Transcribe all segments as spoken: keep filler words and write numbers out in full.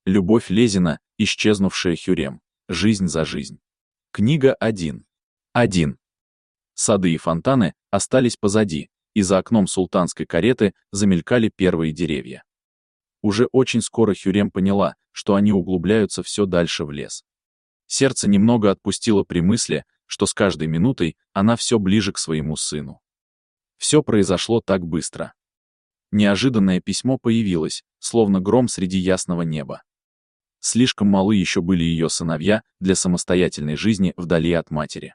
Любовь Лезина, исчезнувшая Хюррем. Жизнь за жизнь. Книга один. один. Сады и фонтаны остались позади, и за окном султанской кареты замелькали первые деревья. Уже очень скоро Хюррем поняла, что они углубляются все дальше в лес. Сердце немного отпустило при мысли, что с каждой минутой она все ближе к своему сыну. Все произошло так быстро. Неожиданное письмо появилось, словно гром среди ясного неба. Слишком малы еще были ее сыновья для самостоятельной жизни вдали от матери.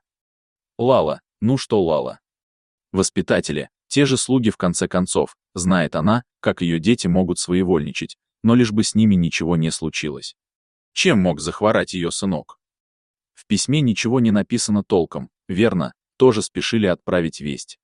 Лала, ну что Лала? Воспитатели, те же слуги в конце концов, знает она, как ее дети могут своевольничать, но лишь бы с ними ничего не случилось. Чем мог захворать ее сынок? В письме ничего не написано толком, верно, тоже спешили отправить весть.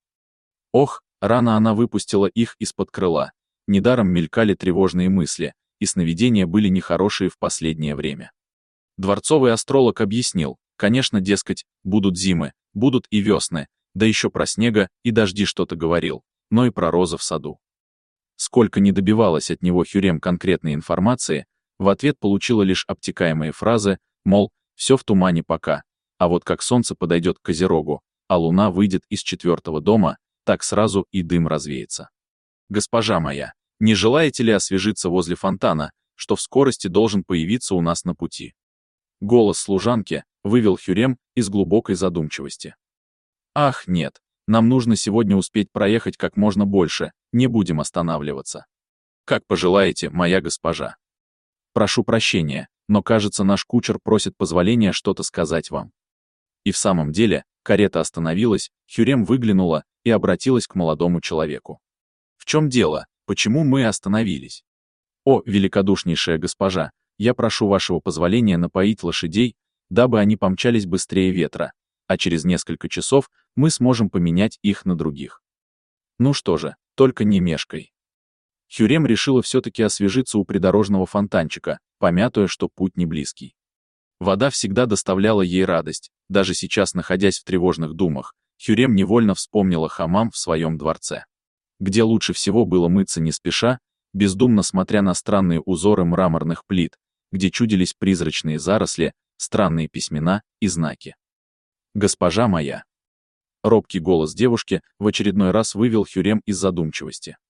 Ох, рано она выпустила их из-под крыла, недаром мелькали тревожные мысли, и сновидения были нехорошие в последнее время. Дворцовый астролог объяснил, конечно, дескать, будут зимы, будут и весны, да еще про снега и дожди что-то говорил, но и про розы в саду. Сколько не добивалась от него Хюррем конкретной информации, в ответ получила лишь обтекаемые фразы, мол, все в тумане пока, а вот как солнце подойдет к Козерогу, а луна выйдет из четвертого дома, так сразу и дым развеется. Госпожа моя, не желаете ли освежиться возле фонтана, что в скорости должен появиться у нас на пути? Голос служанки вывел Хюррем из глубокой задумчивости. Ах, нет, нам нужно сегодня успеть проехать как можно больше, не будем останавливаться. Как пожелаете, моя госпожа. Прошу прощения, но, кажется, наш кучер просит позволения что-то сказать вам. И в самом деле, карета остановилась, Хюррем выглянула и обратилась к молодому человеку. В чем дело, почему мы остановились? О, великодушнейшая госпожа, я прошу вашего позволения напоить лошадей, дабы они помчались быстрее ветра, а через несколько часов мы сможем поменять их на других. Ну что же, только не мешкай. Хюррем решила все-таки освежиться у придорожного фонтанчика, помятуя, что путь не близкий. Вода всегда доставляла ей радость, даже сейчас, находясь в тревожных думах, Хюррем невольно вспомнила хамам в своем дворце, где лучше всего было мыться не спеша, бездумно смотря на странные узоры мраморных плит, где чудились призрачные заросли, странные письмена и знаки. «Госпожа моя!» Робкий голос девушки в очередной раз вывел Хюррем из задумчивости.